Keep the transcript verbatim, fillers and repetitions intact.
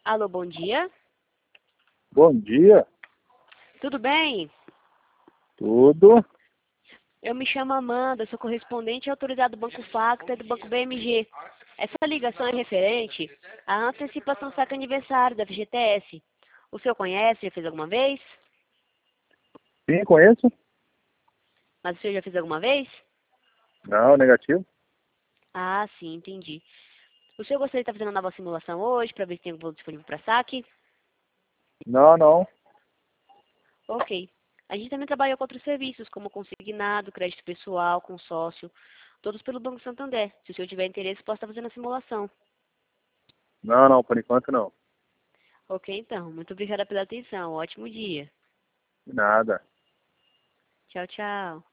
Alô, bom dia. Bom dia, Tudo bem? tudo. Eu me chamo Amanda, sou correspondente autorizado do Banco Facta e do Banco B M G. Essa ligação é referente à antecipação do saque aniversário da F G T S. O senhor conhece? Já fez alguma vez? Sim, conheço? Mas o senhor já fez alguma vez? Não, negativo. Ah, sim, entendi. O senhor gostaria de estar fazendo uma nova simulação hoje para ver se tem algum valor disponível para saque? Não, não. Ok. A gente também trabalha com outros serviços, como consignado, crédito pessoal, consórcio, todos pelo Banco Santander. Se o senhor tiver interesse, posso estar fazendo a simulação. Não, não, por enquanto não. Ok, então. Muito obrigada pela atenção. Ótimo dia. Nada. Tchau, tchau.